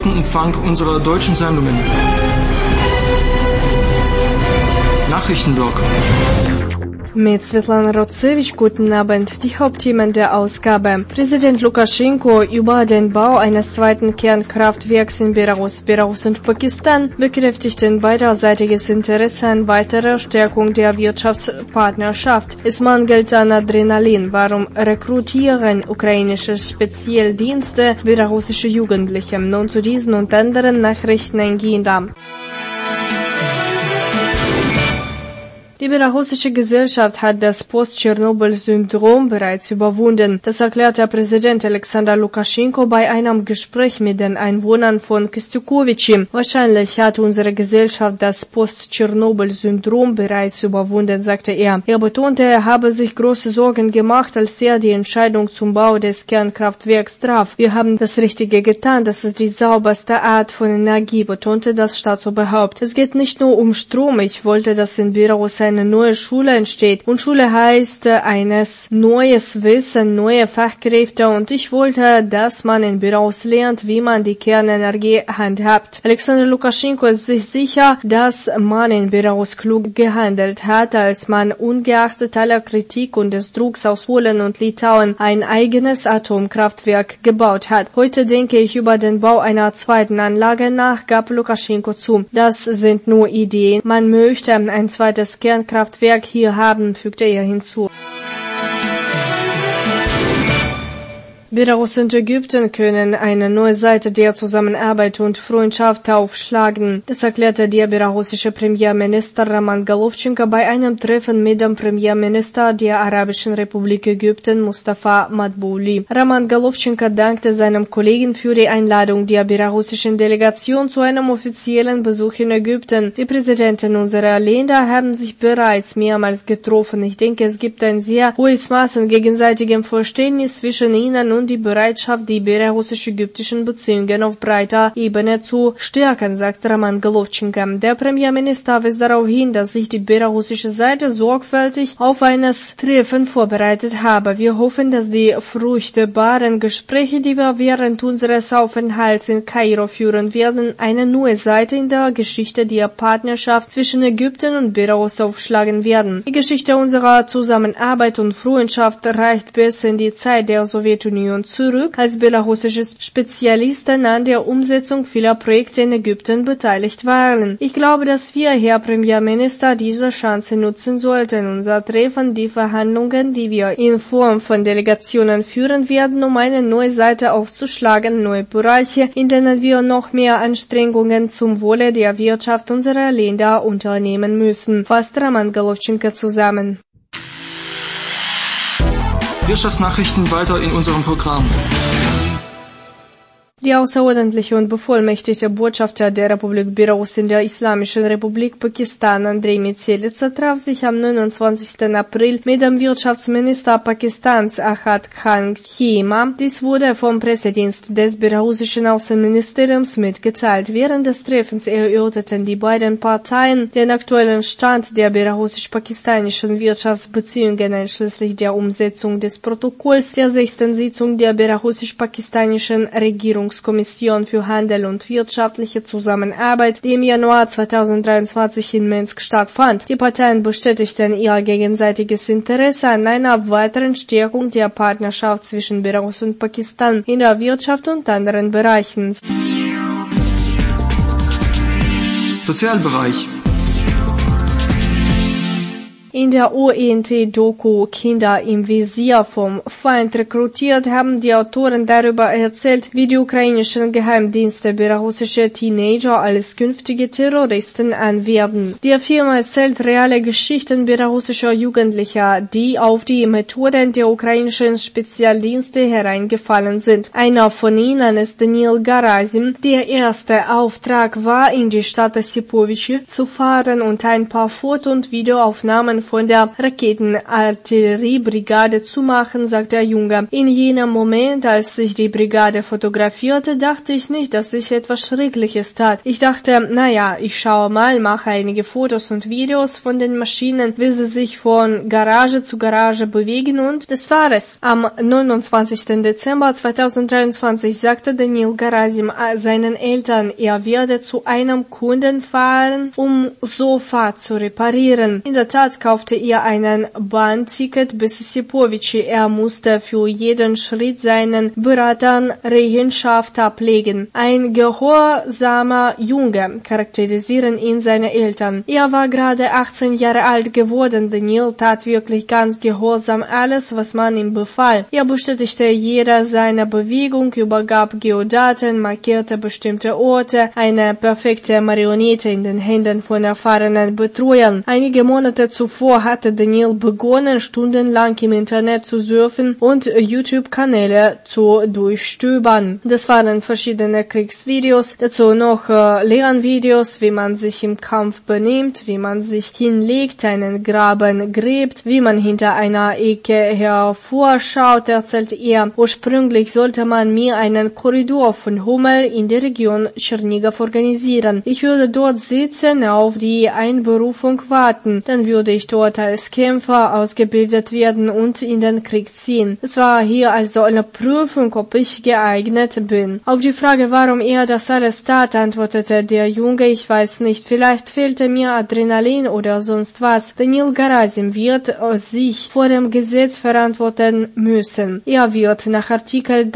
Empfang unserer deutschen Sendungen. Nachrichtenblock. Mit Svetlana Rotsevich, guten Abend. Die Hauptthemen der Ausgabe. Präsident Lukaschenko über den Bau eines zweiten Kernkraftwerks in Belarus. Belarus und Pakistan bekräftigten beiderseitiges Interesse an weiterer Stärkung der Wirtschaftspartnerschaft. Es mangelt an Adrenalin. Warum rekrutieren ukrainische Spezialdienste belarussische Jugendliche? Nun zu diesen und anderen Nachrichten eingehender. Die belarussische Gesellschaft hat das Post-Tschernobyl-Syndrom bereits überwunden. Das erklärte Präsident Alexander Lukaschenko bei einem Gespräch mit den Einwohnern von Kostyukowice. Wahrscheinlich hat unsere Gesellschaft das Post-Tschernobyl-Syndrom bereits überwunden, sagte er. Er betonte, er habe sich große Sorgen gemacht, als er die Entscheidung zum Bau des Kernkraftwerks traf. Wir haben das Richtige getan, das ist die sauberste Art von Energie, betonte das Staatsoberhaupt. Es geht nicht nur um Strom, ich wollte, dass in Belarus eine neue Schule entsteht. Und Schule heißt neues Wissen, neue Fachkräfte, und ich wollte, dass man in Belarus lernt, wie man die Kernenergie handhabt. Alexander Lukaschenko ist sich sicher, dass man in Belarus klug gehandelt hat, als man ungeachtet aller Kritik und des Drucks aus Polen und Litauen ein eigenes Atomkraftwerk gebaut hat. Heute denke ich über den Bau einer zweiten Anlage nach, gab Lukaschenko zu. Das sind nur Ideen. Man möchte ein zweites Kernkraftwerk hier haben, fügte er hinzu. Belarus und Ägypten können eine neue Seite der Zusammenarbeit und Freundschaft aufschlagen. Das erklärte der belarussische Premierminister Roman Golovchenko bei einem Treffen mit dem Premierminister der Arabischen Republik Ägypten, Mustafa Madbouli. Roman Golovchenko dankte seinem Kollegen für die Einladung der belarussischen Delegation zu einem offiziellen Besuch in Ägypten. Die Präsidenten unserer Länder haben sich bereits mehrmals getroffen. Ich denke, es gibt ein sehr hohes Maß an gegenseitigem Verständnis zwischen ihnen und die Bereitschaft, die belarussisch-ägyptischen Beziehungen auf breiter Ebene zu stärken, sagt Roman Golovchenko. Der Premierminister wies darauf hin, dass sich die belarussische Seite sorgfältig auf eines Treffen vorbereitet habe. Wir hoffen, dass die fruchtbaren Gespräche, die wir während unseres Aufenthalts in Kairo führen werden, eine neue Seite in der Geschichte der Partnerschaft zwischen Ägypten und Belarus aufschlagen werden. Die Geschichte unserer Zusammenarbeit und Freundschaft reicht bis in die Zeit der Sowjetunion zurück, als belarussische Spezialisten an der Umsetzung vieler Projekte in Ägypten beteiligt waren. Ich glaube, dass wir, Herr Premierminister, diese Chance nutzen sollten. Unser Treffen, die Verhandlungen, die wir in Form von Delegationen führen werden, um eine neue Seite aufzuschlagen, neue Bereiche, in denen wir noch mehr Anstrengungen zum Wohle der Wirtschaft unserer Länder unternehmen müssen, fasst Roman Golovchenko zusammen. Wirtschaftsnachrichten weiter in unserem Programm. Die außerordentliche und bevollmächtigte Botschafter der Republik Belarus in der Islamischen Republik Pakistan, Andrei Metselitsa, traf sich am 29. April mit dem Wirtschaftsminister Pakistans, Ahad Khan Khema. Dies wurde vom Pressedienst des belarussischen Außenministeriums mitgeteilt. Während des Treffens erörterten die beiden Parteien den aktuellen Stand der belarussisch-pakistanischen Wirtschaftsbeziehungen, einschließlich der Umsetzung des Protokolls der 6. Sitzung der belarussisch-pakistanischen Regierungskommission für Handel und wirtschaftliche Zusammenarbeit, die im Januar 2023 in Minsk stattfand. Die Parteien bestätigten ihr gegenseitiges Interesse an einer weiteren Stärkung der Partnerschaft zwischen Belarus und Pakistan in der Wirtschaft und anderen Bereichen. Sozialbereich. In der ONT-Doku Kinder im Visier vom Feind rekrutiert haben die Autoren darüber erzählt, wie die ukrainischen Geheimdienste belarussische Teenager als künftige Terroristen anwerben. Der Film erzählt reale Geschichten belarussischer Jugendlicher, die auf die Methoden der ukrainischen Spezialdienste hereingefallen sind. Einer von ihnen ist Daniil Garasim. Der erste Auftrag war, in die Stadt Osipovice zu fahren und ein paar Foto- und Videoaufnahmen Spuren von der Raketenartilleriebrigade zu machen, sagt der Junge. In jenem Moment, als ich die Brigade fotografierte, dachte ich nicht, dass ich etwas Schreckliches tat. Ich dachte, naja, ich schaue mal, mache einige Fotos und Videos von den Maschinen, wie sie sich von Garage zu Garage bewegen, und das war es. Am 29. Dezember 2023 sagte Daniil Gerasim seinen Eltern, er werde zu einem Kunden fahren, um Sofa zu reparieren. In der Tat kaufte er einen Bahnticket bis Sipovici. Er musste für jeden Schritt seinen Beratern Rechenschaft ablegen. Ein gehorsamer Junge, charakterisieren ihn seine Eltern. Er war gerade 18 Jahre alt geworden. Daniil tat wirklich ganz gehorsam alles, was man ihm befahl. Er bestätigte jede seiner Bewegung, übergab Geodaten, markierte bestimmte Orte, eine perfekte Marionette in den Händen von erfahrenen Betreuern. Einige Monate zuvor hatte Daniil begonnen, stundenlang im Internet zu surfen und YouTube-Kanäle zu durchstöbern. Das waren verschiedene Kriegsvideos, dazu noch Lernvideos, wie man sich im Kampf benimmt, wie man sich hinlegt, einen Graben gräbt, wie man hinter einer Ecke hervorschaut, erzählte er. Ursprünglich sollte man mir einen Korridor von Homel in der Region Tschernigow organisieren. Ich würde dort sitzen, auf die Einberufung warten. Dann würde ich dort als Kämpfer ausgebildet werden und in den Krieg ziehen. Es war hier also eine Prüfung, ob ich geeignet bin. Auf die Frage, warum er das alles tat, antwortete der Junge, ich weiß nicht, vielleicht fehlte mir Adrenalin oder sonst was. Daniil Gerasim wird sich vor dem Gesetz verantworten müssen. Er wird nach Artikel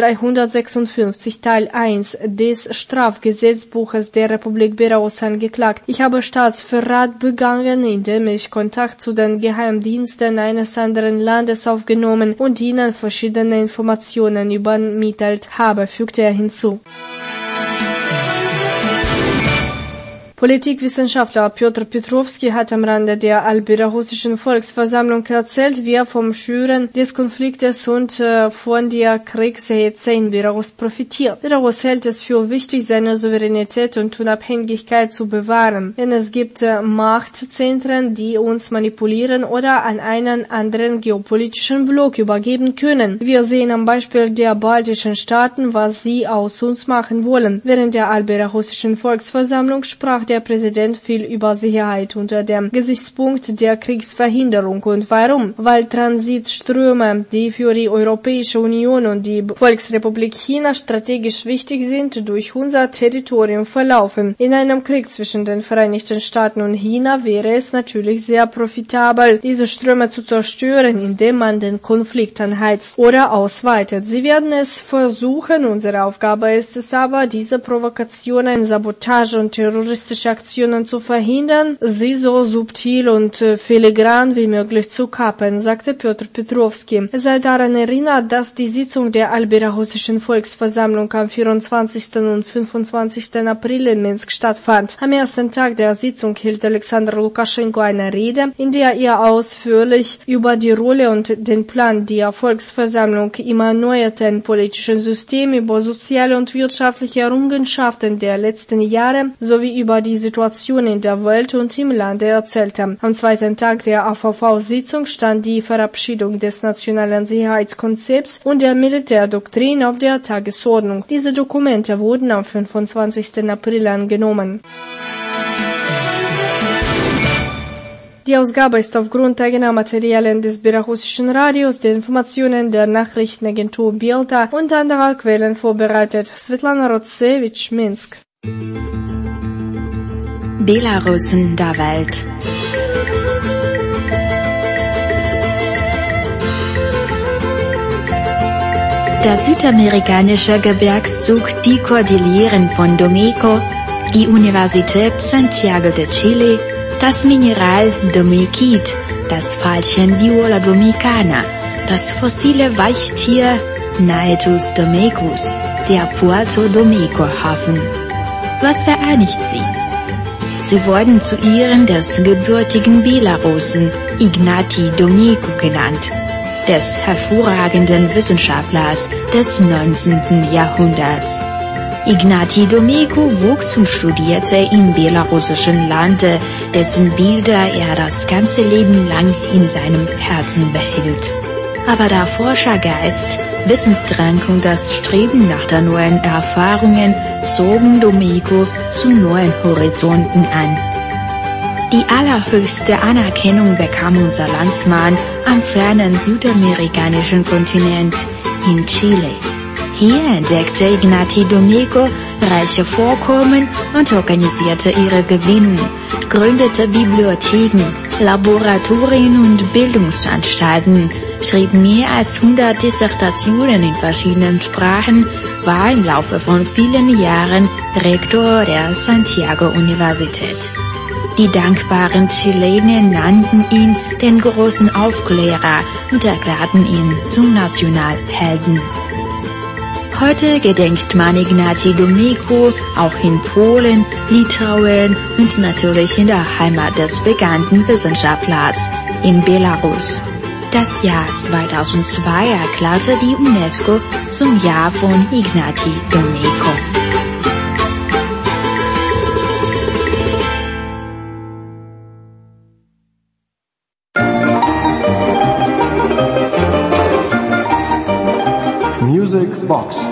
356 Teil 1 des Strafgesetzbuches der Republik Belarus angeklagt. Ich habe Staatsverrat begangen, indem ich Kontakt zu den Geheimdiensten eines anderen Landes aufgenommen und ihnen verschiedene Informationen übermittelt habe, fügte er hinzu. Politikwissenschaftler Piotr Petrovski hat am Rande der Allbelarussischen Volksversammlung erzählt, wie er vom Schüren des Konfliktes und von der Kriegshetze in Belarus profitiert. Belarus hält es für wichtig, seine Souveränität und Unabhängigkeit zu bewahren, denn es gibt Machtzentren, die uns manipulieren oder an einen anderen geopolitischen Block übergeben können. Wir sehen am Beispiel der baltischen Staaten, was sie aus uns machen wollen. Während der Allbelarussischen Volksversammlung sprach der Präsident viel über Sicherheit unter dem Gesichtspunkt der Kriegsverhinderung. Und warum? Weil Transitströme, die für die Europäische Union und die Volksrepublik China strategisch wichtig sind, durch unser Territorium verlaufen. In einem Krieg zwischen den Vereinigten Staaten und China wäre es natürlich sehr profitabel, diese Ströme zu zerstören, indem man den Konflikt anheizt oder ausweitet. Sie werden es versuchen, unsere Aufgabe ist es aber, diese Provokationen, Sabotage und terroristische Aktionen zu verhindern, sie so subtil und filigran wie möglich zu kappen, sagte Piotr Petrovski. Es sei daran erinnert, dass die Sitzung der Allbelarussischen Volksversammlung am 24. und 25. April in Minsk stattfand. Am ersten Tag der Sitzung hielt Alexander Lukaschenko eine Rede, in der er ausführlich über die Rolle und den Plan der Volksversammlung im erneuerten politischen System, über soziale und wirtschaftliche Errungenschaften der letzten Jahre sowie über die Situation in der Welt und im Lande erzählte. Am zweiten Tag der AVV-Sitzung stand die Verabschiedung des nationalen Sicherheitskonzepts und der Militärdoktrin auf der Tagesordnung. Diese Dokumente wurden am 25. April angenommen. Die Ausgabe ist aufgrund eigener Materialien des belarussischen Radios, den Informationen der Nachrichtenagentur Belta und anderer Quellen vorbereitet. Svetlana Rotsevich, Minsk. Belarussen der Welt. Der südamerikanische Gebirgszug, die Kordilleren von Domeco, die Universität Santiago de Chile, das Mineral Domekit, das Veilchen Viola domicana, das fossile Weichtier Naetus domecus, der Puerto Domeco Hafen. Was vereinigt sie? Sie wurden zu Ehren des gebürtigen Belarussen Ignati Domeco genannt, des hervorragenden Wissenschaftlers des 19. Jahrhunderts. Ignatiy Domeyko wuchs und studierte im belarussischen Land, dessen Bilder er das ganze Leben lang in seinem Herzen behält. Aber der Forschergeist, Wissensdrang und das Streben nach der neuen Erfahrungen zogen Domeyko zu neuen Horizonten an. Die allerhöchste Anerkennung bekam unser Landsmann am fernen südamerikanischen Kontinent, in Chile. Hier entdeckte Ignatiy Domeyko reiche Vorkommen und organisierte ihre Gewinnung, gründete Bibliotheken, Laboratorien und Bildungsanstalten, schrieb mehr als 100 Dissertationen in verschiedenen Sprachen, war im Laufe von vielen Jahren Rektor der Santiago-Universität. Die dankbaren Chilenen nannten ihn den großen Aufklärer und erklärten ihn zum Nationalhelden. Heute gedenkt man Ignatiy Domeyko auch in Polen, Litauen und natürlich in der Heimat des bekannten Wissenschaftlers, in Belarus. Das Jahr 2002 erklärte die UNESCO zum Jahr von Ignatiy Domeyko. Music Box.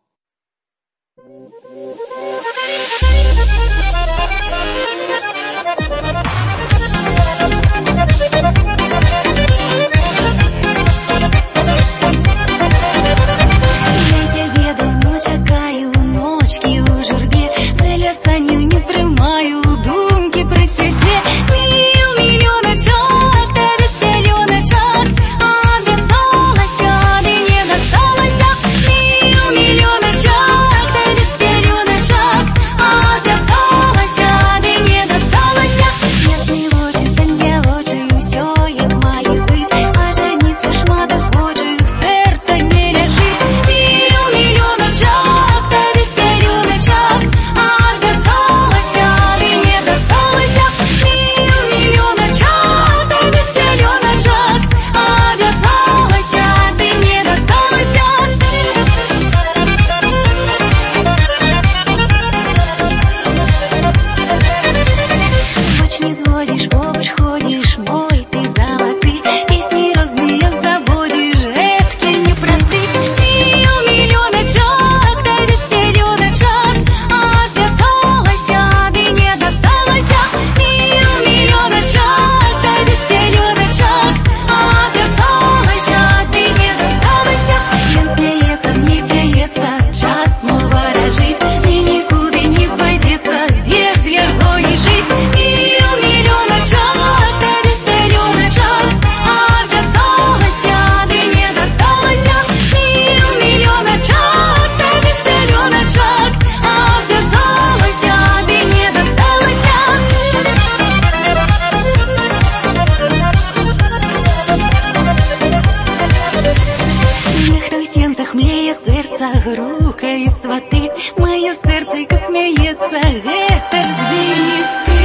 Грукають свати, моє серденько сміється, это ж звінить ти.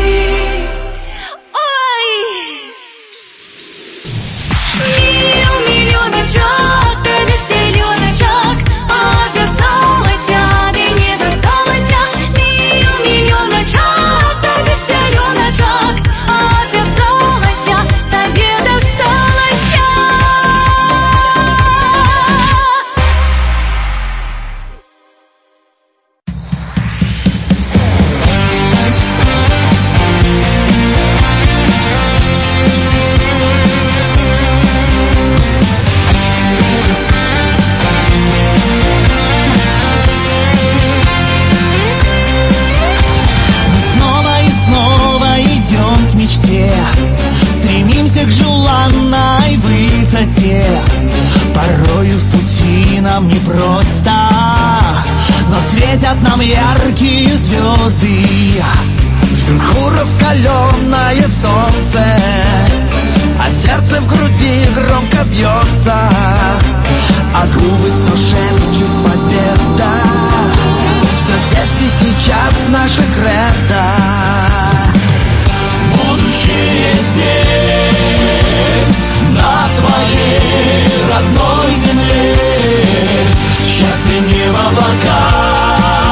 Ой! Миллионочок, ты веселеночок, обвязалася, ты не досталася. Миллионочок, ты веселеночок, обвязалася, тебе досталася. Стремимся к желанной высоте. Порою в пути нам непросто, но светят нам яркие звезды. Вверху раскаленное солнце, а сердце в груди громко бьется, а губы все шепчут победа. Все здесь и сейчас наше кредо. Будущее здесь, на твоей родной земле. Счастье не в облаках,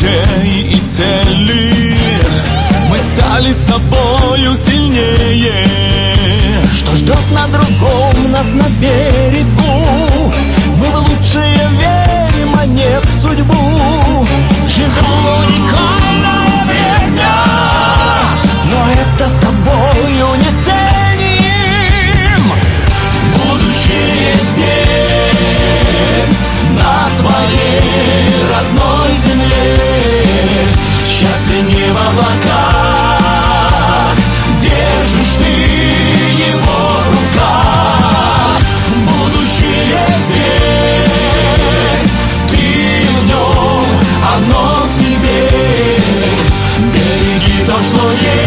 идей и целей. Мы стали с тобою сильнее. Что ждет на другом нас на берегу? Мы в лучшее верим, а не в судьбу. Живем уникальное время, но это с тобою не ценим. Будущее здесь, на твоей родной земле. Счастье не в облаках, держишь ты его в руках. Будущее здесь, ты в нем, оно в тебе. Береги то, что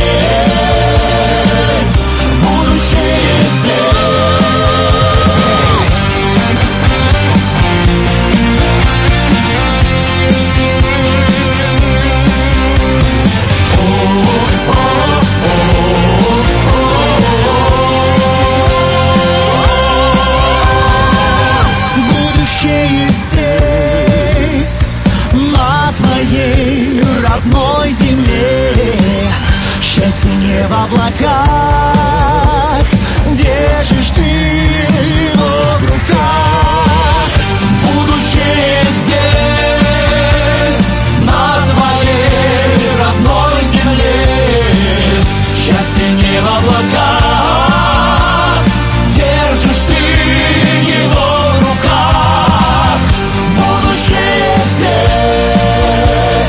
есть. Будущее здесь. Родной земле. Счастье не в облаках, держишь ты его в руках. Будущее здесь, на твоей родной земле. Счастье не в облаках, держишь ты его в руках. Будущее здесь,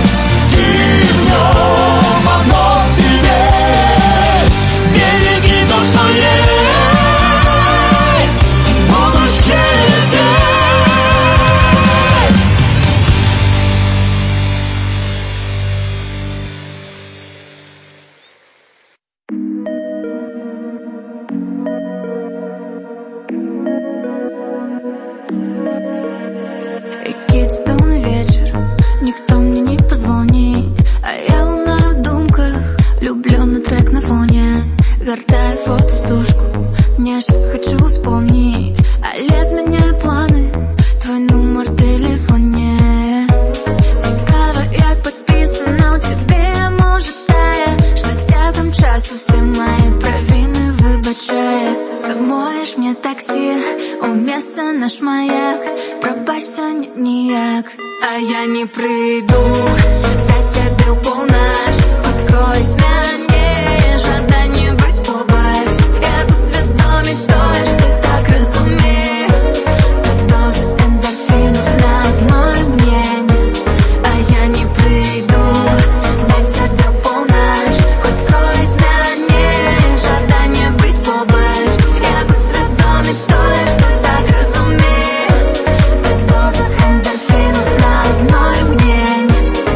а я не приду, дать тебе полночь, откроет меня жадание быть побольше. Я усвідомить то, что так разумею. Доза эндорфинов на одной мнение. А я не приду, дать тебе полночь, откроет меня жадание быть побольше. Я усвідомить то, что так разумею. Доза эндорфинов на одной мнение.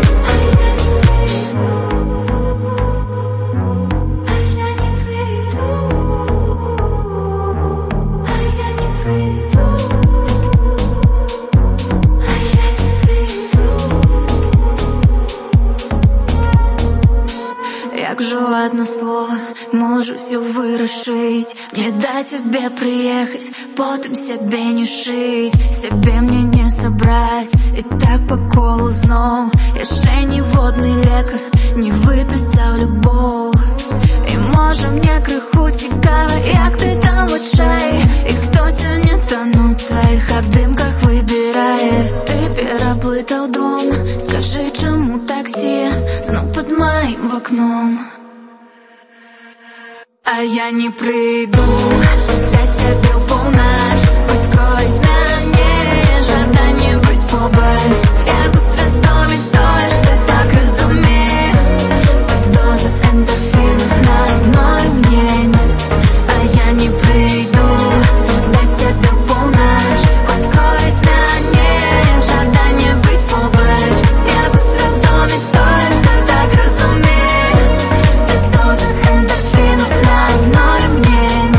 Якщо одно слово можу все вирішить, не дать тебе приехать, потом себе не шить, себе мне не собрать, и так по колу знов. Я ще ні водний лекар, не виписав любов. І може мне криху цікаво, як ти там в очей, і хто сьогодні тону в твоїх обдимках вибирає. Ти переплутав дом, скажи, чому таксі знов під моїм окном. А я не приду, дать тебе полночь, откроет меня жадание быть побольше. Я усвідомить то, что так разумею. Доза эндорфинов на одной мнение. А я не приду, дать тебе полночь, откроет меня жадание быть побольше. Я усвідомить то, что так разумею. Доза эндорфинов на одной мнение.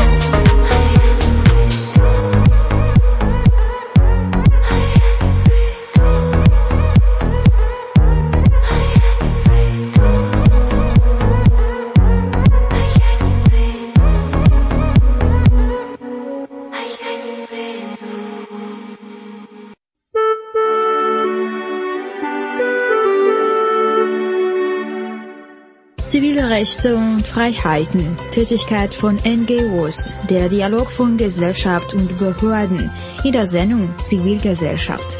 zivile Rechte und Freiheiten, Tätigkeit von NGOs, der Dialog von Gesellschaft und Behörden in der Sendung Zivilgesellschaft.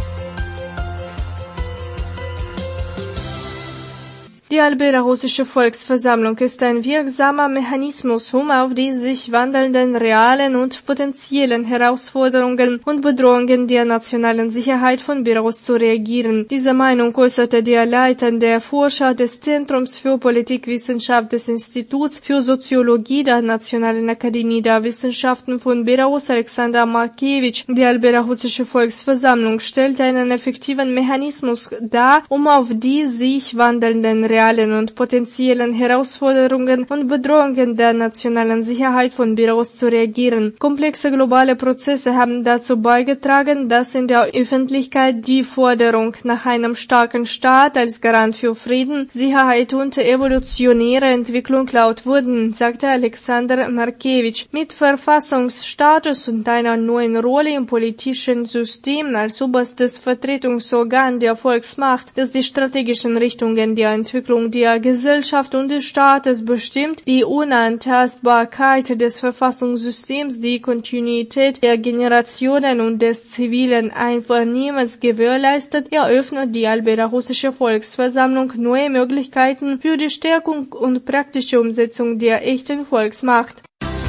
Die belarussische Volksversammlung ist ein wirksamer Mechanismus, um auf die sich wandelnden realen und potenziellen Herausforderungen und Bedrohungen der nationalen Sicherheit von Belarus zu reagieren. Diese Meinung äußerte der leitende Forscher des Zentrums für Politikwissenschaft des Instituts für Soziologie der Nationalen Akademie der Wissenschaften von Belarus, Alexander Markewitsch. Die belarussische Volksversammlung stellt einen effektiven Mechanismus dar, um auf die sich wandelnden realen und potenziellen Herausforderungen und Bedrohungen der nationalen Sicherheit von Belarus zu reagieren. Komplexe globale Prozesse haben dazu beigetragen, dass in der Öffentlichkeit die Forderung nach einem starken Staat als Garant für Frieden, Sicherheit und evolutionäre Entwicklung laut wurden, sagte Alexander Markewitsch. Mit Verfassungsstatus und einer neuen Rolle im politischen System als oberstes Vertretungsorgan der Volksmacht, das die strategischen Richtungen der Entwicklung der Gesellschaft und des Staates bestimmt, die Unantastbarkeit des Verfassungssystems, die Kontinuität der Generationen und des zivilen Einvernehmens gewährleistet, eröffnet die belarussische Volksversammlung neue Möglichkeiten für die Stärkung und praktische Umsetzung der echten Volksmacht.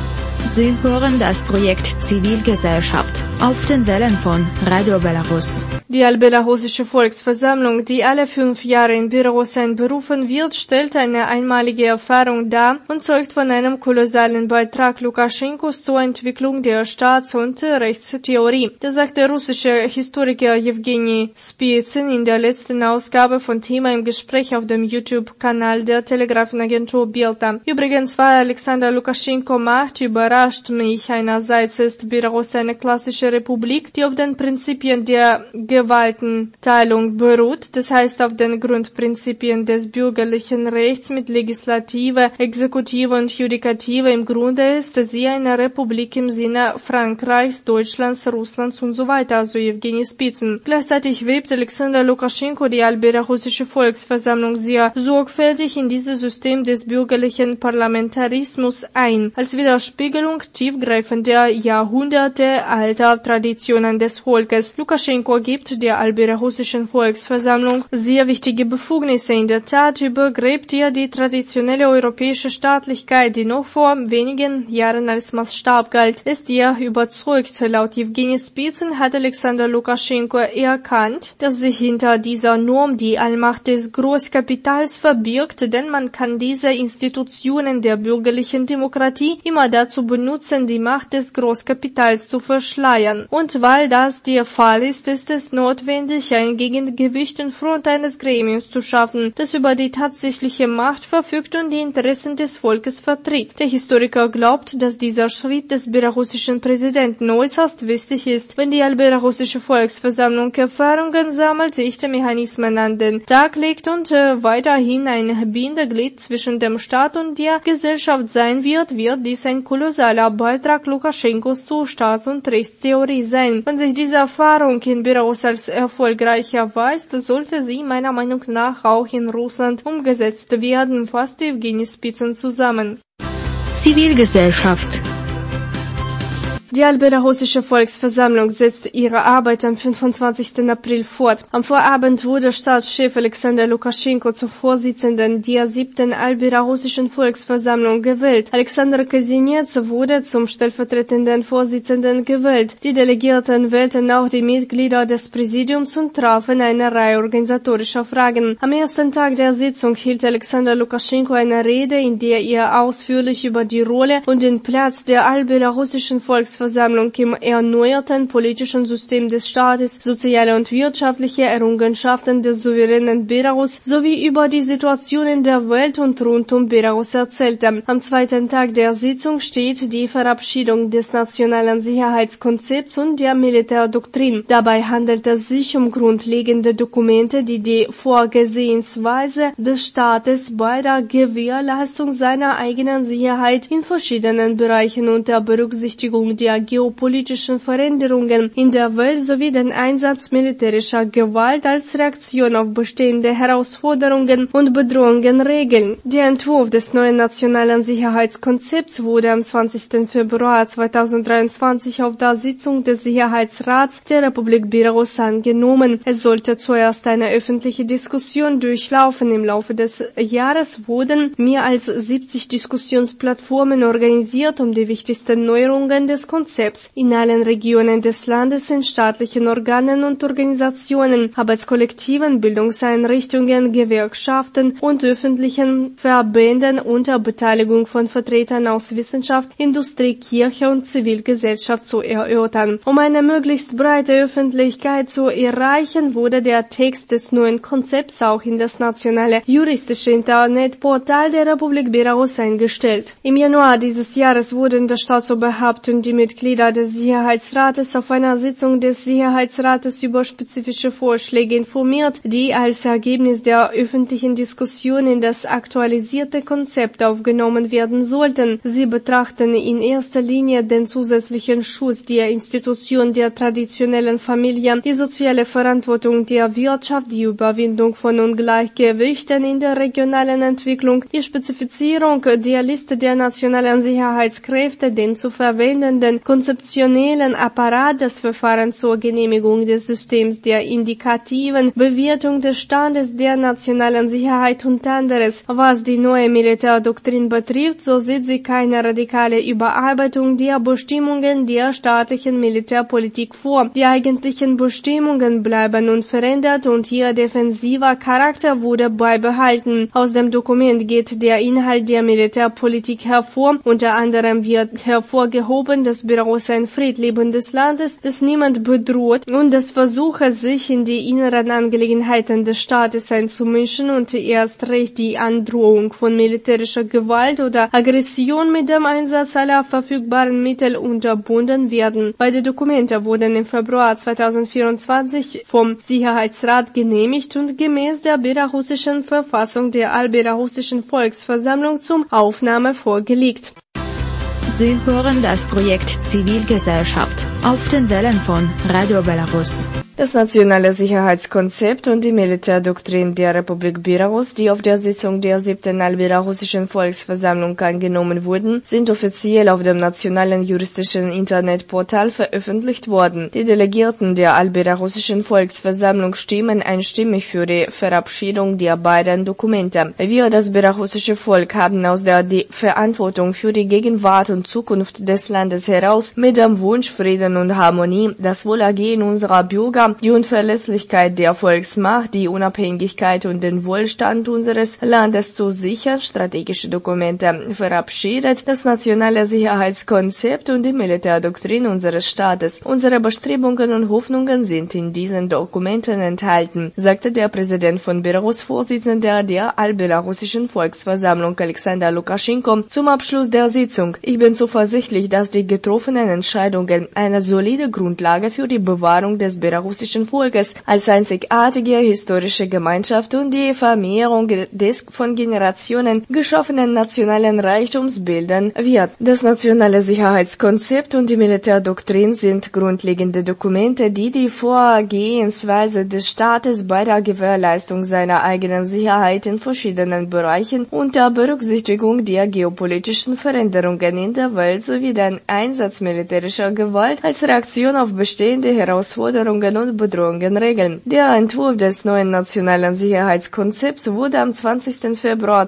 Sie hören das Projekt Zivilgesellschaft auf den Wellen von Radio Belarus. Die belarussische Volksversammlung, die alle 5 Jahre in Belarus einberufen wird, stellt eine einmalige Erfahrung dar und zeugt von einem kolossalen Beitrag Lukaschenkos zur Entwicklung der Staats- und Rechtstheorie. Das sagt der russische Historiker Jewgeni Spizin in der letzten Ausgabe von Thema im Gespräch auf dem YouTube-Kanal der Telegrafenagentur Belta. Übrigens war Alexander Lukaschenko Macht überrascht mich. Einerseits ist Belarus eine klassische Republik, die auf den Prinzipien der Gewaltenteilung beruht, das heißt auf den Grundprinzipien des bürgerlichen Rechts mit Legislative, Exekutive und Judikative. Im Grunde ist sie eine Republik im Sinne Frankreichs, Deutschlands, Russlands und so weiter, also Jewgeni Spizin. Gleichzeitig webt Alexander Lukaschenko die belarussische Volksversammlung sehr sorgfältig in dieses System des bürgerlichen Parlamentarismus ein, als Widerspiegelung tiefgreifender Jahrhunderte alter Traditionen des Volkes. Lukaschenko gibt der belarussischen Volksversammlung sehr wichtige Befugnisse. In der Tat übergräbt er die traditionelle europäische Staatlichkeit, die noch vor wenigen Jahren als Maßstab galt. Ist er überzeugt, laut Jewgeni Spizin hat Alexander Lukaschenko erkannt, dass sich hinter dieser Norm die Allmacht des Großkapitals verbirgt, denn man kann diese Institutionen der bürgerlichen Demokratie immer dazu benutzen, die Macht des Großkapitals zu verschleiern. Und weil das der Fall ist, ist es notwendig, ein Gegengewicht in Front eines Gremiums zu schaffen, das über die tatsächliche Macht verfügt und die Interessen des Volkes vertritt. Der Historiker glaubt, dass dieser Schritt des belarussischen Präsidenten äußerst wichtig ist. Wenn die belarussische Volksversammlung Erfahrungen sammelt, echte Mechanismen an den Tag legt und weiterhin ein Bindeglied zwischen dem Staat und der Gesellschaft sein wird, wird dies ein kolossaler Beitrag Lukaschenkos zur Staats- und Rechtstheorie sein. Wenn sich diese Erfahrung in Belarus als erfolgreich erweist, sollte sie meiner Meinung nach auch in Russland umgesetzt werden, fasst Jewgeni Spizin zusammen. Zivilgesellschaft. Die belarussische Volksversammlung setzt ihre Arbeit am 25. April fort. Am Vorabend wurde Staatschef Alexander Lukaschenko zur Vorsitzenden der 7. belarussischen Volksversammlung gewählt. Alexander Kasinetz wurde zum stellvertretenden Vorsitzenden gewählt. Die Delegierten wählten auch die Mitglieder des Präsidiums und trafen eine Reihe organisatorischer Fragen. Am ersten Tag der Sitzung hielt Alexander Lukaschenko eine Rede, in der er ausführlich über die Rolle und den Platz der belarussischen Volksversammlung im erneuerten politischen System des Staates, soziale und wirtschaftliche Errungenschaften des souveränen Belarus sowie über die Situation in der Welt und rund um Belarus erzählte. Am zweiten Tag der Sitzung steht die Verabschiedung des nationalen Sicherheitskonzepts und der Militärdoktrin. Dabei handelt es sich um grundlegende Dokumente, die die Vorgehensweise des Staates bei der Gewährleistung seiner eigenen Sicherheit in verschiedenen Bereichen unter Berücksichtigung der der geopolitischen Veränderungen in der Welt sowie den Einsatz militärischer Gewalt als Reaktion auf bestehende Herausforderungen und Bedrohungen regeln. Der Entwurf des neuen nationalen Sicherheitskonzepts wurde am 20. Februar 2023 auf der Sitzung des Sicherheitsrats der Republik Belarus angenommen. Es sollte zuerst eine öffentliche Diskussion durchlaufen. Im Laufe des Jahres wurden mehr als 70 Diskussionsplattformen organisiert, um die wichtigsten Neuerungen des Konzepts in allen Regionen des Landes in staatlichen Organen und Organisationen, Arbeitskollektiven, Bildungseinrichtungen, Gewerkschaften und öffentlichen Verbänden unter Beteiligung von Vertretern aus Wissenschaft, Industrie, Kirche und Zivilgesellschaft zu erörtern. Um eine möglichst breite Öffentlichkeit zu erreichen, wurde der Text des neuen Konzepts auch in das nationale juristische Internetportal der Republik Belarus eingestellt. Im Januar dieses Jahres wurden der Staatsoberhaupt und die Mitglieder des Sicherheitsrates auf einer Sitzung des Sicherheitsrates über spezifische Vorschläge informiert, die als Ergebnis der öffentlichen Diskussion in das aktualisierte Konzept aufgenommen werden sollten. Sie betrachten in erster Linie den zusätzlichen Schutz der Institution der traditionellen Familien, die soziale Verantwortung der Wirtschaft, die Überwindung von Ungleichgewichten in der regionalen Entwicklung, die Spezifizierung der Liste der nationalen Sicherheitskräfte, den zu verwendenden konzeptionellen Apparat, das Verfahren zur Genehmigung des Systems der indikativen Bewertung des Standes der nationalen Sicherheit und anderes. Was die neue Militärdoktrin betrifft, so sieht sie keine radikale Überarbeitung der Bestimmungen der staatlichen Militärpolitik vor. Die eigentlichen Bestimmungen bleiben unverändert und ihr defensiver Charakter wurde beibehalten. Aus dem Dokument geht der Inhalt der Militärpolitik hervor. Unter anderem wird hervorgehoben, dass Belarus ein friedliebendes Land ist, das niemand bedroht und das Versuche, sich in die inneren Angelegenheiten des Staates einzumischen und erst recht die Androhung von militärischer Gewalt oder Aggression mit dem Einsatz aller verfügbaren Mittel unterbunden werden. Beide Dokumente wurden im Februar 2024 vom Sicherheitsrat genehmigt und gemäß der belarussischen Verfassung der Allbelarussischen Volksversammlung zum Aufnahme vorgelegt. Sie hören das Projekt Zivilgesellschaft auf den Wellen von Radio Belarus. Das nationale Sicherheitskonzept und die Militärdoktrin der Republik Belarus, die auf der Sitzung der 7. Allbelarussischen Volksversammlung angenommen wurden, sind offiziell auf dem nationalen juristischen Internetportal veröffentlicht worden. Die Delegierten der Allbelarussischen Volksversammlung stimmen einstimmig für die Verabschiedung der beiden Dokumente. Wir, das belarussische Volk, haben aus der Verantwortung für die Gegenwart und Zukunft des Landes heraus mit dem Wunsch Frieden und Harmonie, das Wohlergehen unserer Bürger, die Unverletzlichkeit der Volksmacht, die Unabhängigkeit und den Wohlstand unseres Landes zu sichern, strategische Dokumente verabschiedet, das nationale Sicherheitskonzept und die Militärdoktrin unseres Staates. Unsere Bestrebungen und Hoffnungen sind in diesen Dokumenten enthalten, sagte der Präsident von Belarus, Vorsitzender der Allbelarussischen Volksversammlung Alexander Lukaschenko, zum Abschluss der Sitzung. Ich bin zuversichtlich, dass die getroffenen Entscheidungen eine solide Grundlage für die Bewahrung des belarussischen Volkes als einzigartige historische Gemeinschaft und die Vermehrung des von Generationen geschaffenen nationalen Reichtums bilden wird. Das nationale Sicherheitskonzept und die Militärdoktrin sind grundlegende Dokumente, die die Vorgehensweise des Staates bei der Gewährleistung seiner eigenen Sicherheit in verschiedenen Bereichen unter Berücksichtigung der geopolitischen Veränderungen in der Welt sowie den Einsatz militärischer Gewalt als Reaktion auf bestehende Herausforderungen und Bedrohungen regeln. Der Entwurf des neuen nationalen Sicherheitskonzepts wurde am 20. Februar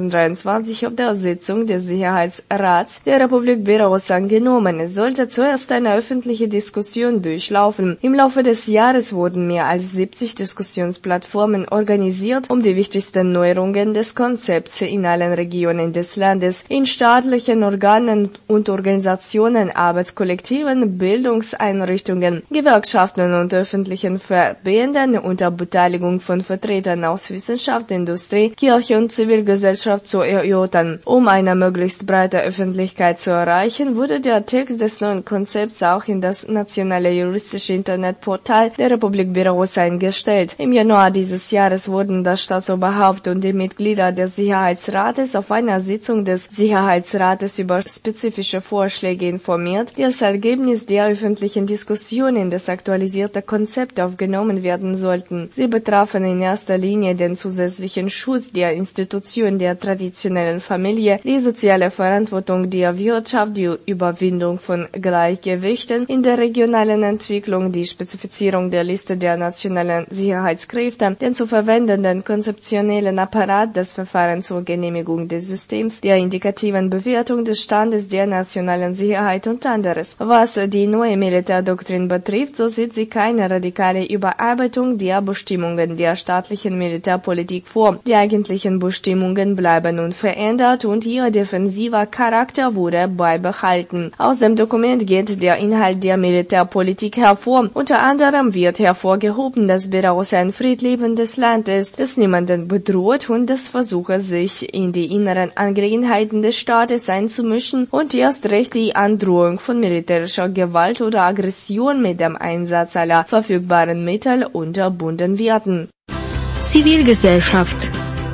2023 auf der Sitzung des Sicherheitsrats der Republik Belarus angenommen. Es sollte zuerst eine öffentliche Diskussion durchlaufen. Im Laufe des Jahres wurden mehr als 70 Diskussionsplattformen organisiert, um die wichtigsten Neuerungen des Konzepts in allen Regionen des Landes, in staatlichen Organen und Organisationen, Arbeitskollektiven, Bildungseinrichtungen, Gewerkschaften und öffentlichen Verbänden unter Beteiligung von Vertretern aus Wissenschaft, Industrie, Kirche und Zivilgesellschaft zu erörtern. Um eine möglichst breite Öffentlichkeit zu erreichen, wurde der Text des neuen Konzepts auch in das nationale juristische Internetportal der Republik Belarus eingestellt. Im Januar dieses Jahres wurden das Staatsoberhaupt und die Mitglieder des Sicherheitsrates auf einer Sitzung des Sicherheitsrates über spezifische Vorschläge informiert, die als Ergebnis der öffentlichen Diskussion in das aktualisierte Konzept aufgenommen werden sollten. Sie betrafen in erster Linie den zusätzlichen Schutz der Institution der traditionellen Familie, die soziale Verantwortung der Wirtschaft, die Überwindung von Gleichgewichten in der regionalen Entwicklung, die Spezifizierung der Liste der nationalen Sicherheitskräfte, den zu verwendenden konzeptionellen Apparat, das Verfahren zur Genehmigung des Systems, der indikativen Bewertung des Standes der nationalen Sicherheit und anderes. Was die neue Militärdoktrin betrifft, so sieht sie keine radikale Überarbeitung der Bestimmungen der staatlichen Militärpolitik vor. Die eigentlichen Bestimmungen bleiben unverändert und ihr defensiver Charakter wurde beibehalten. Aus dem Dokument geht der Inhalt der Militärpolitik hervor. Unter anderem wird hervorgehoben, dass Belarus ein friedliebendes Land ist, das niemanden bedroht und das versuche, sich in die inneren Angelegenheiten des Staates einzumischen und erst recht die Androhung von militärischer Gewalt oder Aggression mit dem Einsatz aller verfügbaren Mittel unterbunden werden. Zivilgesellschaft.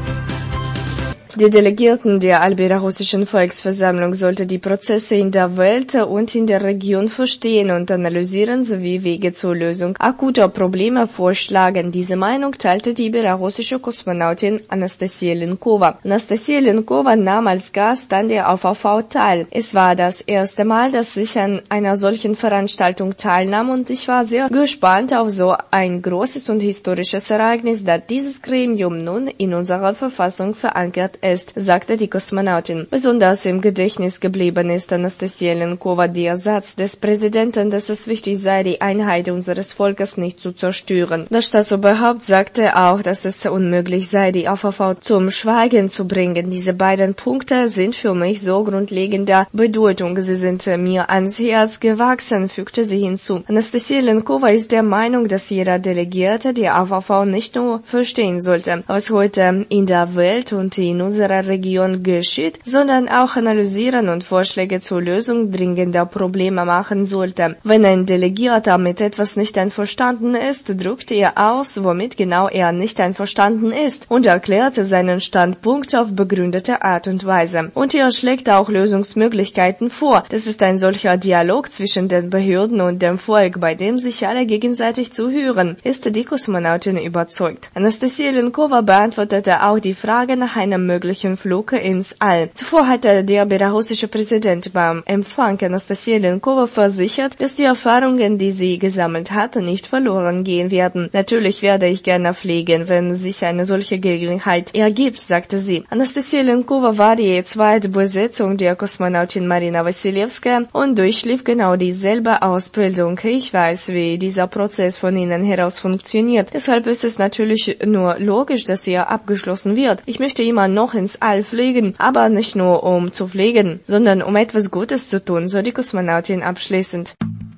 Die Delegierten der Allbelarussischen Volksversammlung sollten die Prozesse in der Welt und in der Region verstehen und analysieren sowie Wege zur Lösung akuter Probleme vorschlagen. Diese Meinung teilte die belarussische Kosmonautin Anastasia Lenkova. Anastasia Lenkova nahm als Gast an der AVV teil. Es war das erste Mal, dass ich an einer solchen Veranstaltung teilnahm und ich war sehr gespannt auf so ein großes und historisches Ereignis, da dieses Gremium nun in unserer Verfassung verankert ist, sagte die Kosmonautin. Besonders im Gedächtnis geblieben ist Anastasia Lenkova der Satz des Präsidenten, dass es wichtig sei, die Einheit unseres Volkes nicht zu zerstören. Das Staatsoberhaupt sagte auch, dass es unmöglich sei, die AVV zum Schweigen zu bringen. Diese beiden Punkte sind für mich so grundlegender Bedeutung. Sie sind mir ans Herz gewachsen, fügte sie hinzu. Anastasia Lenkova ist der Meinung, dass jeder Delegierte die AVV nicht nur verstehen sollte, was heute in der Welt und in unserer Region geschieht, sondern auch analysieren und Vorschläge zur Lösung dringender Probleme machen sollte. Wenn ein Delegierter mit etwas nicht einverstanden ist, drückt er aus, womit genau er nicht einverstanden ist und erklärt seinen Standpunkt auf begründete Art und Weise. Und er schlägt auch Lösungsmöglichkeiten vor. Das ist ein solcher Dialog zwischen den Behörden und dem Volk, bei dem sich alle gegenseitig zuhören, ist die Kosmonautin überzeugt. Anastasia Lenkova beantwortete auch die Frage nach einem möglichen Flug ins All. Zuvor hatte der belarussische Präsident beim Empfang Anastasia Lenkova versichert, dass die Erfahrungen, die sie gesammelt hatte, nicht verloren gehen werden. Natürlich werde ich gerne fliegen, wenn sich eine solche Gelegenheit ergibt, sagte sie. Anastasia Lenkova war die zweite Besetzung der Kosmonautin Marina Vassilevskaya und durchlief genau dieselbe Ausbildung. Ich weiß, wie dieser Prozess von innen heraus funktioniert. Deshalb ist es natürlich nur logisch, dass er abgeschlossen wird. Ich möchte immer noch ins All fliegen, aber nicht nur um zu fliegen, sondern um etwas Gutes zu tun, so die Kosmonautin abschließend.